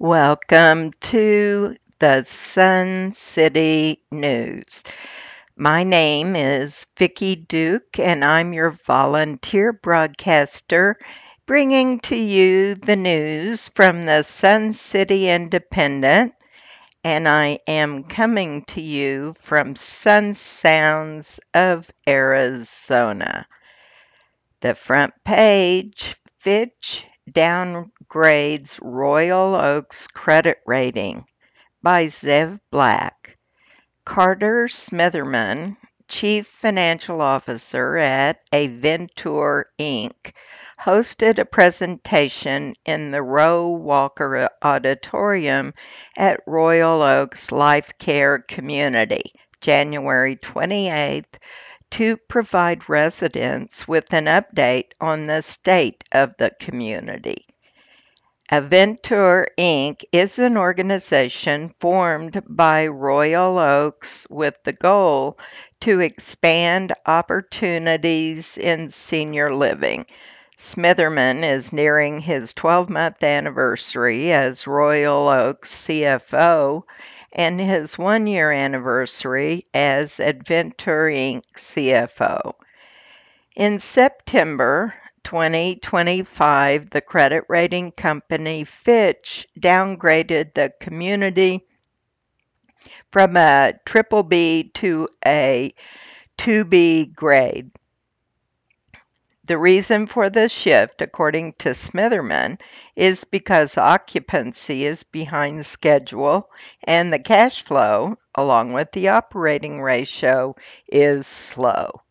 Welcome to the Sun City News. My name is Vicki Duke, and I'm your volunteer broadcaster, bringing to you the news from the Sun City Independent, and I am coming to you from Sun Sounds of Arizona. The front page, Fitch downgrades Royal Oak's credit rating by Zev Black. Carter Smitherman, Chief Financial Officer at Aventur Inc., hosted a presentation in the Roe Walker Auditorium at Royal Oaks Life Care Community, January 28th, to provide residents with an update on the state of the community. Aventur Inc. is an organization formed by Royal Oaks with the goal to expand opportunities in senior living. Smitherman is nearing his 12-month anniversary as Royal Oaks CFO and his 1-year anniversary as Aventur Inc. CFO. In September 2025, the credit rating company Fitch downgraded the community from a triple B to a 2B grade. The reason for the shift, according to Smitherman, is because occupancy is behind schedule and the cash flow, along with the operating ratio, is slow.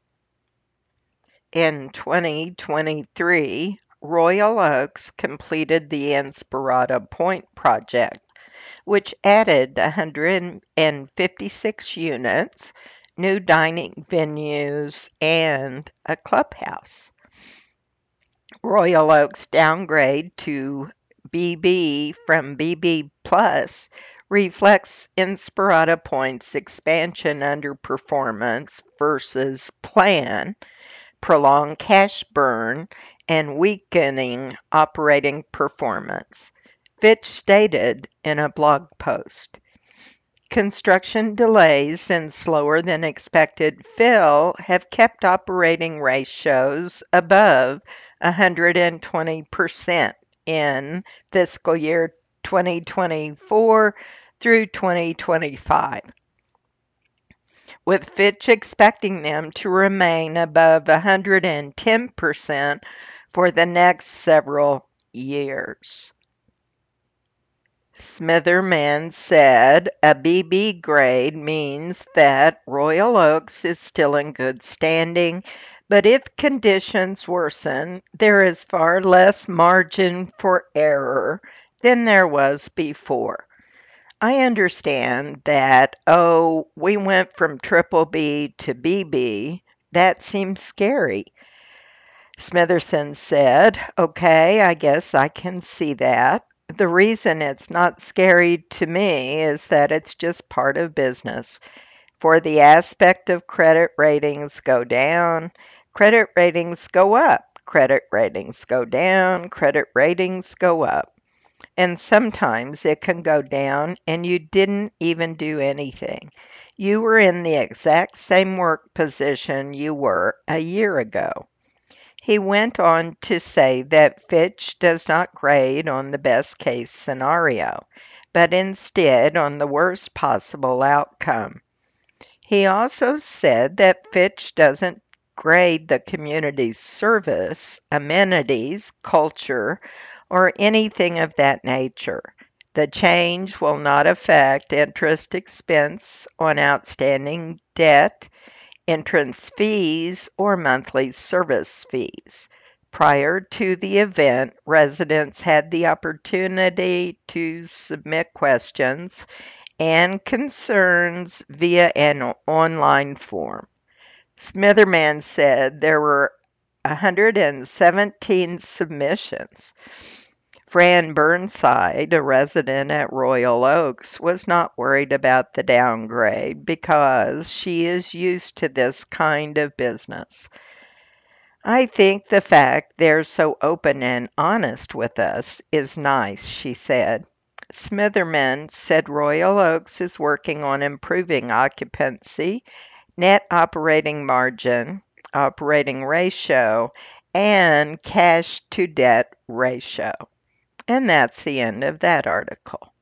In 2023, Royal Oaks completed the Inspirada Point project, which added 156 units, new dining venues, and a clubhouse. Royal Oaks' downgrade to BB from BB Plus reflects Inspirada Point's expansion underperformance versus plan, prolonged cash burn, and weakening operating performance, Fitch stated in a blog post. Construction delays and slower than expected fill have kept operating ratios above 120% in fiscal year 2024 through 2025, with Fitch expecting them to remain above 110% for the next several years. Smitherman said a BB grade means that Royal Oaks is still in good standing, but if conditions worsen, there is far less margin for error than there was before. I understand that, we went from triple B to BB. That seems scary. Smitherson said, okay, I guess I can see that. The reason it's not scary to me is that it's just part of business. For the aspect of credit ratings go down, credit ratings go up, credit ratings go down, credit ratings go up. And sometimes it can go down and you didn't even do anything. You were in the exact same work position you were a year ago. He went on to say that Fitch does not grade on the best case scenario, but instead on the worst possible outcome. He also said that Fitch doesn't grade the community's service, amenities, culture, or anything of that nature. The change will not affect interest expense on outstanding debt, entrance fees, or monthly service fees. Prior to the event, residents had the opportunity to submit questions and concerns via an online form. Smitherman said there were 117 submissions. Fran Burnside, a resident at Royal Oaks, was not worried about the downgrade because she is used to this kind of business. I think the fact they're so open and honest with us is nice, she said. Smitherman said Royal Oaks is working on improving occupancy, net operating margin, operating ratio, and cash to debt ratio. And that's the end of that article.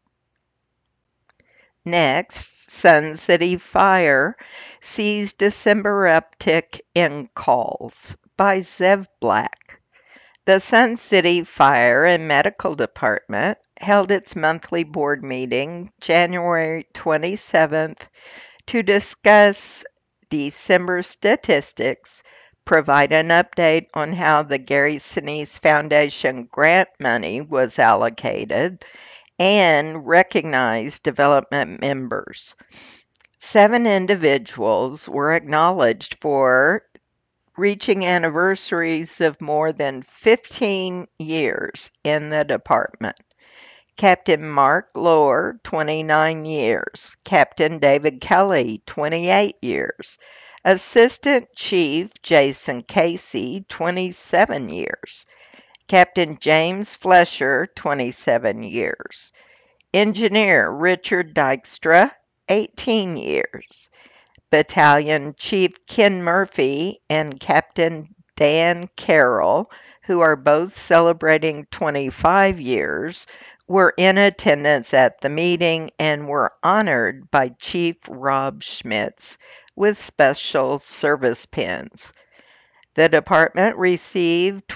Next, Sun City Fire sees December uptick in calls by Zev Black. The Sun City Fire and Medical Department held its monthly board meeting January 27th to discuss December statistics, provide an update on how the Gary Sinise Foundation grant money was allocated, and recognize development members. 7 individuals were acknowledged for reaching anniversaries of more than 15 years in the department. Captain Mark Lohr, 29 years. Captain David Kelly, 28 years. Assistant Chief Jason Casey, 27 years. Captain James Flesher, 27 years. Engineer Richard Dykstra, 18 years. Battalion Chief Ken Murphy and Captain Dan Carroll, who are both celebrating 25 years, were in attendance at the meeting and were honored by Chief Rob Schmitz with special service pins. The department received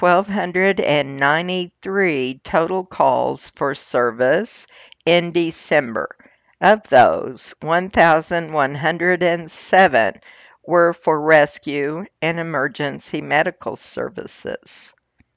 1,293 total calls for service in December. Of those, 1,107 were for rescue and emergency medical services.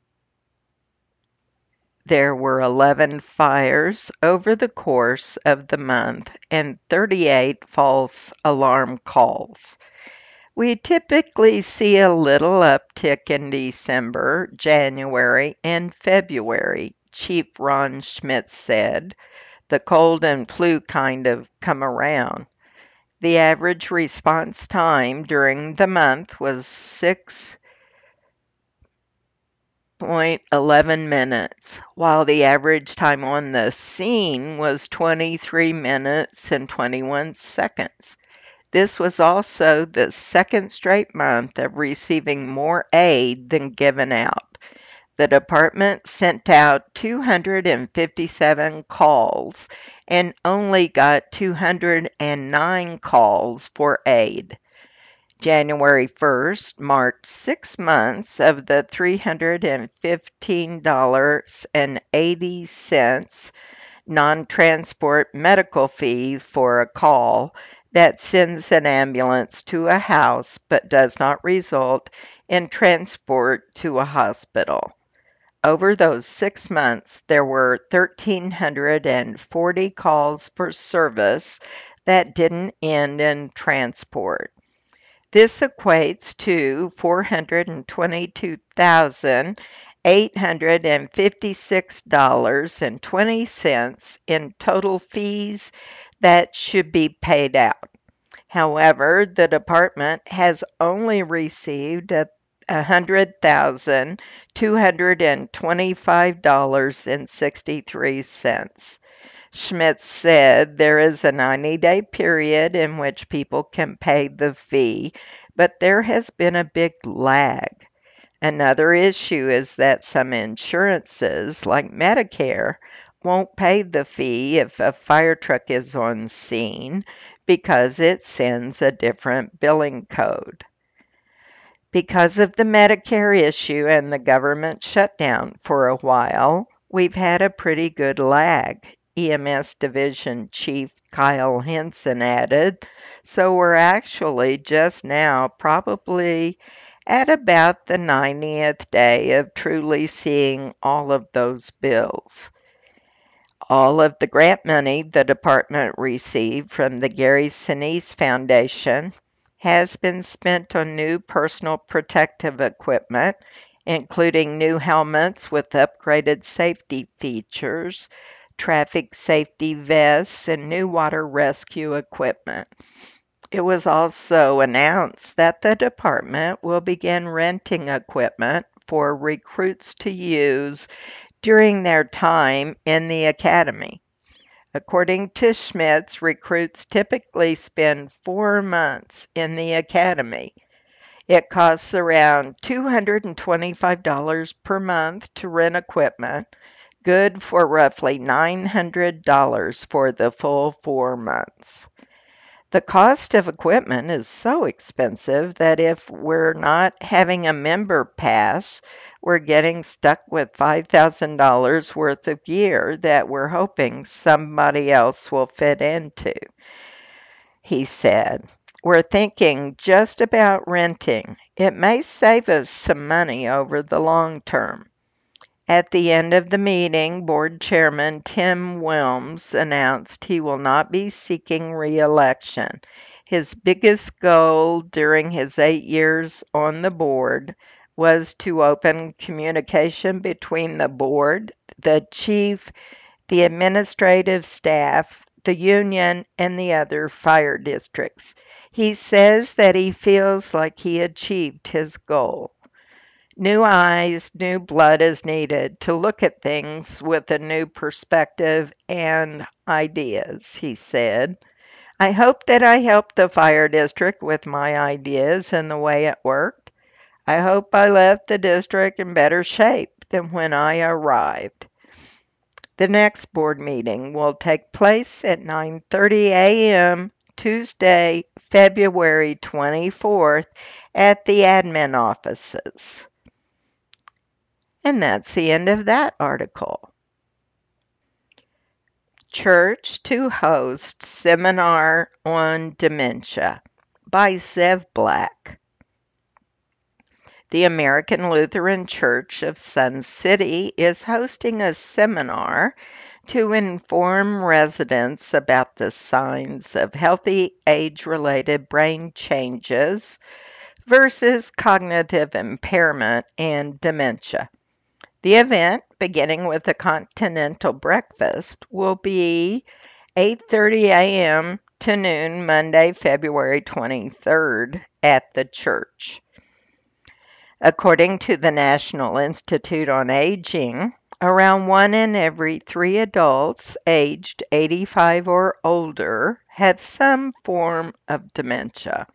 There were 11 fires over the course of the month and 38 false alarm calls. We typically see a little uptick in December, January, and February, Chief Ron Schmitz said. The cold and flu kind of come around. The average response time during the month was 6.11 minutes, while the average time on the scene was 23 minutes and 21 seconds. This was also the second straight month of receiving more aid than given out. The department sent out 257 calls and only got 209 calls for aid. January 1st marked 6 months of the $315.80 non-transport medical fee for a call that sends an ambulance to a house but does not result in transport to a hospital. Over those 6 months, there were 1,340 calls for service that didn't end in transport. This equates to $422,856.20 in total fees that should be paid out. However, the department has only received $100,225.63. Schmitz said there is a 90-day period in which people can pay the fee, but there has been a big lag. Another issue is that some insurances, like Medicare, won't pay the fee if a fire truck is on scene because it sends a different billing code. Because of the Medicare issue and the government shutdown for a while, we've had a pretty good lag, EMS Division Chief Kyle Henson added, so we're actually just now probably at about the 90th day of truly seeing all of those bills. All of the grant money the department received from the Gary Sinise Foundation has been spent on new personal protective equipment, including new helmets with upgraded safety features, traffic safety vests, and new water rescue equipment. It was also announced that the department will begin renting equipment for recruits to use during their time in the academy. According to Schmitz, recruits typically spend 4 months in the academy. It costs around $225 per month to rent equipment, good for roughly $900 for the full 4 months. The cost of equipment is so expensive that if we're not having a member pass, we're getting stuck with $5,000 worth of gear that we're hoping somebody else will fit into, he said. We're thinking just about renting. It may save us some money over the long term. At the end of the meeting, Board Chairman Tim Wilms announced he will not be seeking re-election. His biggest goal during his 8 years on the board was to open communication between the board, the chief, the administrative staff, the union, and the other fire districts. He says that he feels like he achieved his goal. New eyes, new blood is needed to look at things with a new perspective and ideas, he said. I hope that I helped the fire district with my ideas and the way it worked. I hope I left the district in better shape than when I arrived. The next board meeting will take place at 9:30 a.m. Tuesday, February 24th at the admin offices. And that's the end of that article. Church to host seminar on dementia by Zev Black. The American Lutheran Church of Sun City is hosting a seminar to inform residents about the signs of healthy age-related brain changes versus cognitive impairment and dementia. The event, beginning with a continental breakfast, will be 8:30 a.m. to noon Monday, February 23rd at the church. According to the National Institute on Aging, around 1 in every 3 adults aged 85 or older have some form of dementia.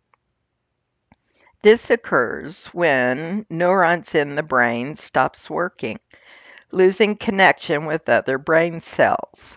This occurs when neurons in the brain stops working, losing connection with other brain cells.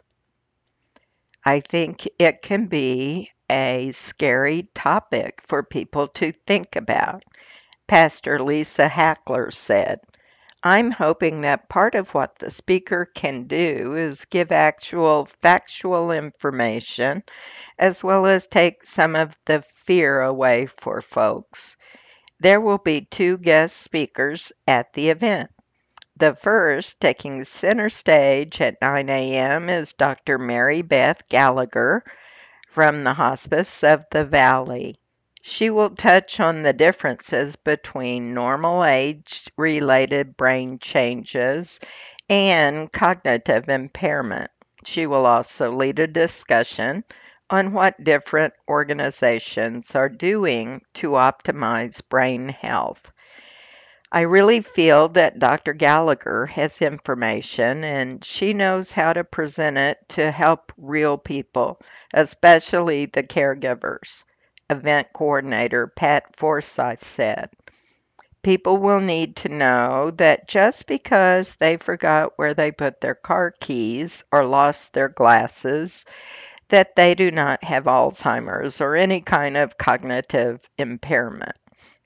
I think it can be a scary topic for people to think about. Pastor Lisa Hackler said, I'm hoping that part of what the speaker can do is give actual factual information as well as take some of the fear away for folks. There will be 2 guest speakers at the event. The first, taking center stage at 9 a.m., is Dr. Mary Beth Gallagher from the Hospice of the Valley. She will touch on the differences between normal age-related brain changes and cognitive impairment. She will also lead a discussion on what different organizations are doing to optimize brain health. I really feel that Dr. Gallagher has information and she knows how to present it to help real people, especially the caregivers, event coordinator Pat Forsyth said. People will need to know that just because they forgot where they put their car keys or lost their glasses, that they do not have Alzheimer's or any kind of cognitive impairment.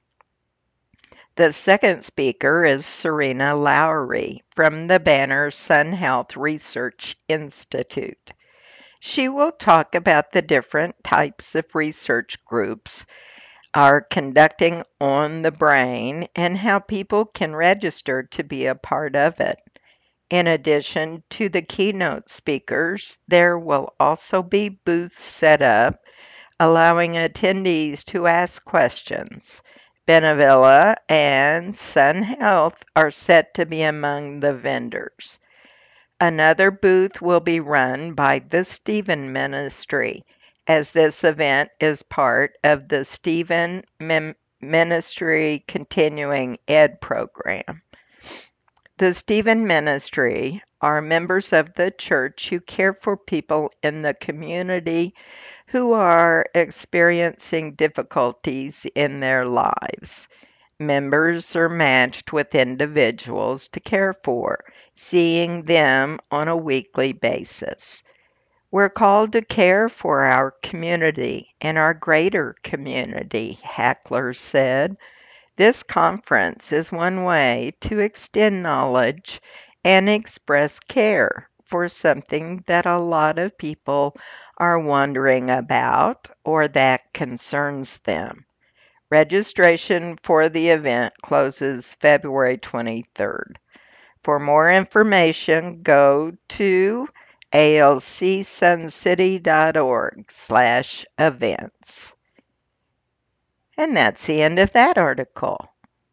The second speaker is Serena Lowry from the Banner Sun Health Research Institute. She will talk about the different types of research groups are conducting on the brain and how people can register to be a part of it. In addition to the keynote speakers, there will also be booths set up allowing attendees to ask questions. Benevilla and Sun Health are set to be among the vendors. Another booth will be run by the Stephen Ministry, as this event is part of the Stephen Ministry Continuing Ed program. The Stephen Ministry are members of the church who care for people in the community who are experiencing difficulties in their lives. Members are matched with individuals to care for, seeing them on a weekly basis. We're called to care for our community and our greater community, Hackler said. This conference is one way to extend knowledge and express care for something that a lot of people are wondering about or that concerns them. Registration for the event closes February 23rd. For more information, go to alcsuncity.org/events. And that's the end of that article.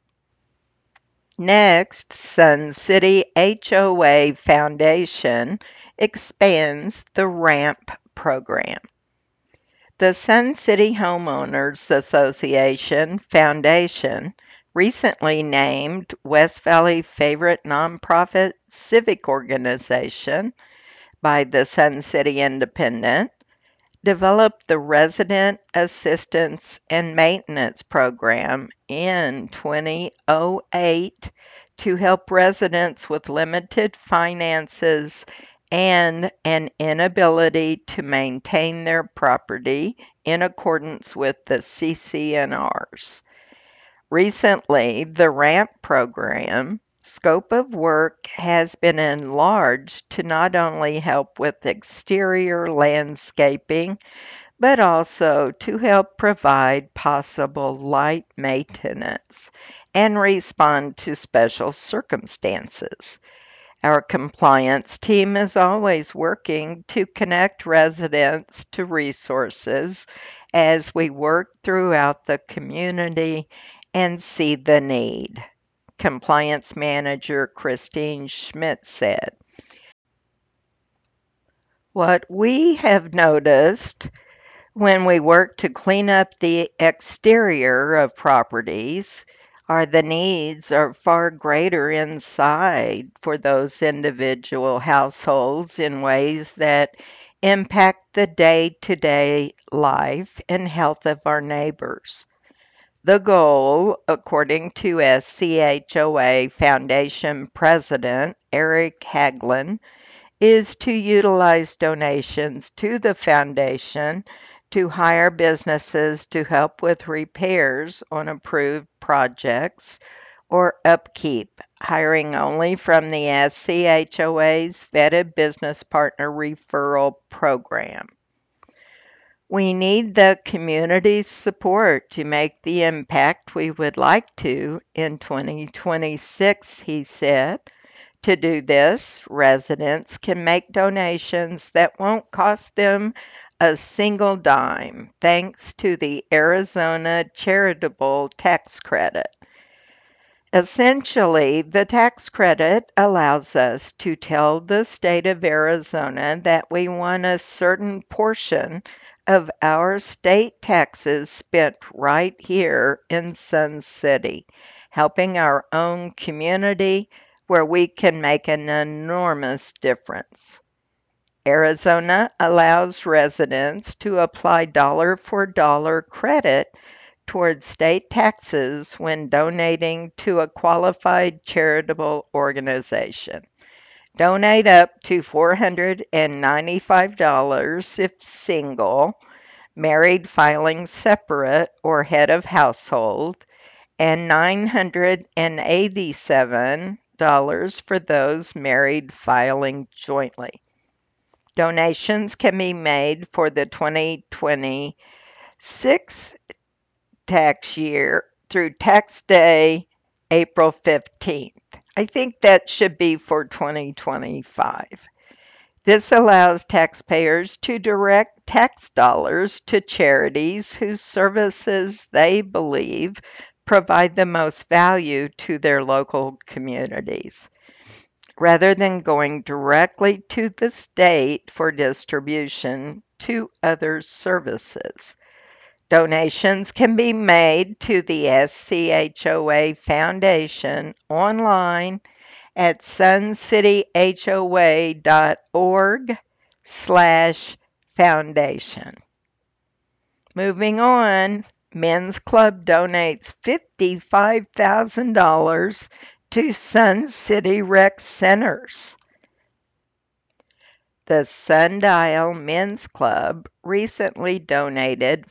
Next, Sun City HOA Foundation expands the RAMP program. The Sun City Homeowners Association Foundation, recently named West Valley Favorite Nonprofit Civic Organization by the Sun City Independent, developed the Resident Assistance and Maintenance Program in 2008 to help residents with limited finances and an inability to maintain their property in accordance with the CCNRs. Recently, the RAMP program scope of work has been enlarged to not only help with exterior landscaping, but also to help provide possible light maintenance and respond to special circumstances. Our compliance team is always working to connect residents to resources as we work throughout the community and see the need. Compliance Manager Christine Schmidt said. What we have noticed when we work to clean up the exterior of properties are the needs are far greater inside for those individual households in ways that impact the day-to-day life and health of our neighbors. The goal, according to SCHOA Foundation President Eric Haglund, is to utilize donations to the foundation to hire businesses to help with repairs on approved projects or upkeep, hiring only from the SCHOA's Vetted Business Partner Referral Program. We need the community's support to make the impact we would like to in 2026, he said. To do this, residents can make donations that won't cost them a single dime, thanks to the Arizona Charitable Tax Credit. Essentially, the tax credit allows us to tell the state of Arizona that we want a certain portion of our state taxes spent right here in Sun City, helping our own community where we can make an enormous difference. Arizona allows residents to apply dollar for dollar credit towards state taxes when donating to a qualified charitable organization. Donate up to $495 if single, married filing separate, or head of household, and $987 for those married filing jointly. Donations can be made for the 2026 tax year through tax day, April 15th. I think that should be for 2025. This allows taxpayers to direct tax dollars to charities whose services they believe provide the most value to their local communities, rather than going directly to the state for distribution to other services. Donations can be made to the SCHOA Foundation online at suncityhoa.org/foundation. Moving on, Men's Club donates $55,000 to Sun City Rec Centers. The Sundial Men's Club recently donated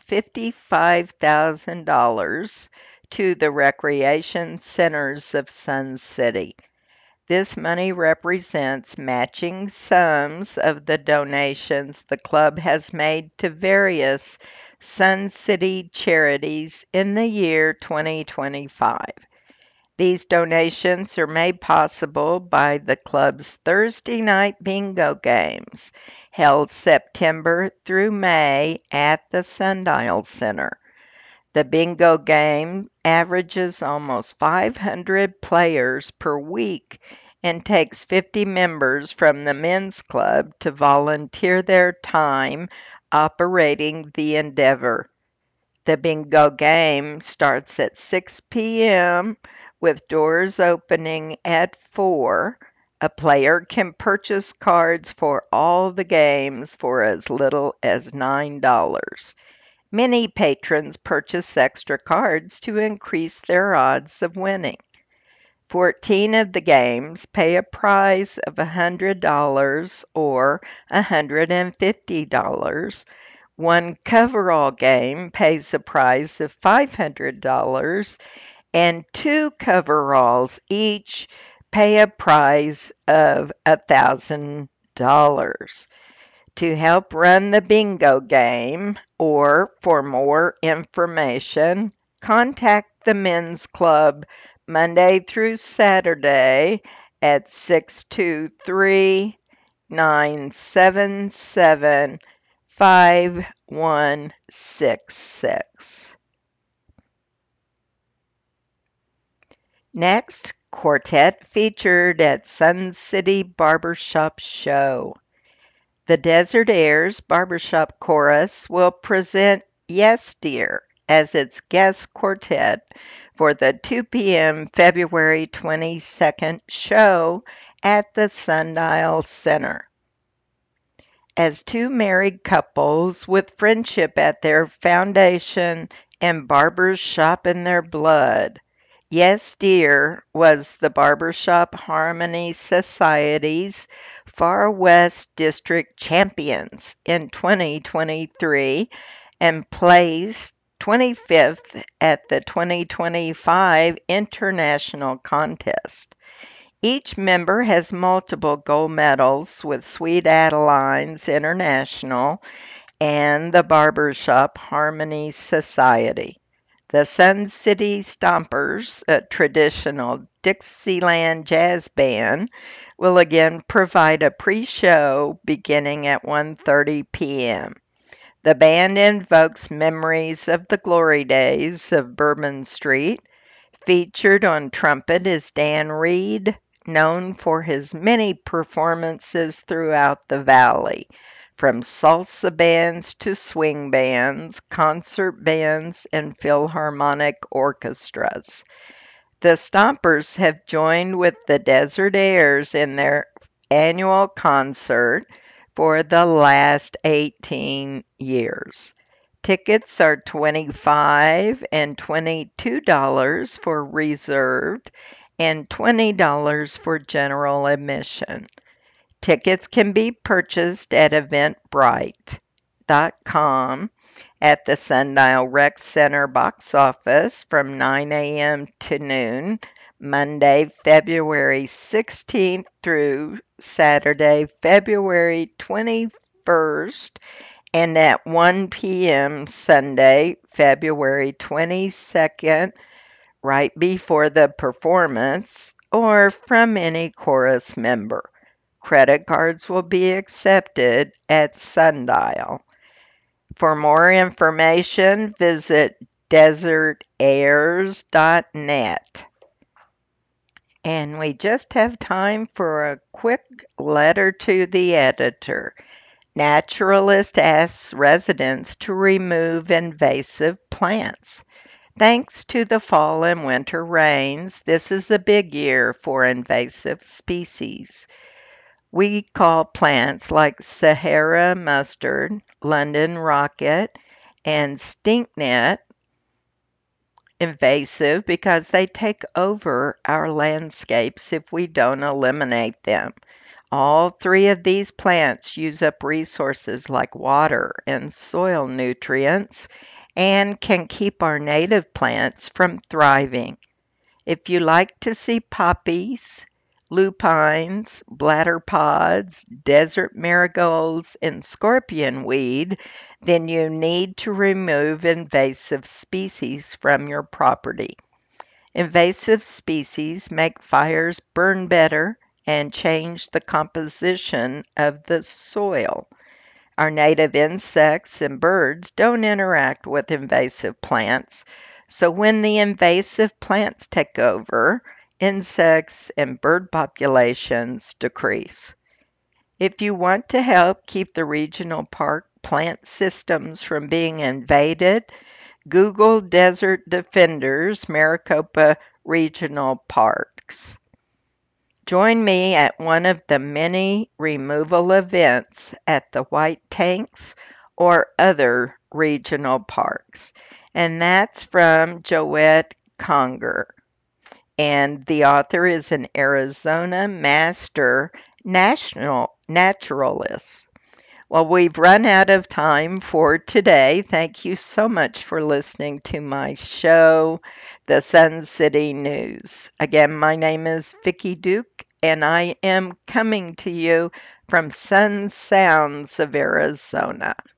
$55,000 to the recreation centers of Sun City. This money represents matching sums of the donations the club has made to various Sun City charities in the year 2025. These donations are made possible by the club's Thursday night bingo games, held September through May at the Sundial Center. The bingo game averages almost 500 players per week and takes 50 members from the men's club to volunteer their time operating the endeavor. The bingo game starts at 6 p.m. with doors opening at 4. A player can purchase cards for all the games for as little as $9. Many patrons purchase extra cards to increase their odds of winning. 14 of the games pay a prize of $100 or $150. One coverall game pays a prize of $500, and two coveralls each pay a prize of $1,000. To help run the bingo game or for more information, contact the Men's Club Monday through Saturday at 623-977-5166. Next, quartet featured at Sun City Barbershop Show. The Desert Airs Barbershop Chorus will present Yes Dear as its guest quartet for the 2 p.m. February 22nd show at the Sundial Center. As two married couples with friendship at their foundation and barbershop in their blood, Yes Dear was the Barbershop Harmony Society's Far West District Champions in 2023 and placed 25th at the 2025 International Contest. Each member has multiple gold medals with Sweet Adelines International and the Barbershop Harmony Society. The Sun City Stompers, a traditional Dixieland jazz band, will again provide a pre-show beginning at 1:30 p.m. The band invokes memories of the glory days of Bourbon Street. Featured on trumpet is Dan Reed, known for his many performances throughout the valley, from salsa bands to swing bands, concert bands, and philharmonic orchestras. The Stompers have joined with the Desert Airs in their annual concert for the last 18 years. Tickets are $25 and $22 for reserved and $20 for general admission. Tickets can be purchased at eventbrite.com at the Sundial Rec Center box office from 9 a.m. to noon, Monday, February 16th through Saturday, February 21st, and at 1 p.m. Sunday, February 22nd, right before the performance, or from any chorus member. Credit cards will be accepted at Sundial. For more information, visit desertairs.net. And we just have time for a quick letter to the editor. Naturalist asks residents to remove invasive plants. Thanks to the fall and winter rains, this is a big year for invasive species. We call plants like Sahara mustard, London rocket, and stinknet invasive because they take over our landscapes if we don't eliminate them. All three of these plants use up resources like water and soil nutrients and can keep our native plants from thriving. If you like to see poppies, lupines, bladderpods, desert marigolds, and scorpion weed, then you need to remove invasive species from your property. Invasive species make fires burn better and change the composition of the soil. Our native insects and birds don't interact with invasive plants, so when the invasive plants take over, insects and bird populations decrease. If you want to help keep the regional park plant systems from being invaded, Google Desert Defenders Maricopa Regional Parks. Join me at one of the many removal events at the White Tanks or other regional parks. And that's from Joette Conger. And the author is an Arizona Master National Naturalist. Well, we've run out of time for today. Thank you so much for listening to my show, The Sun City News. Again, my name is Vicki Duke, and I am coming to you from Sun Sounds of Arizona.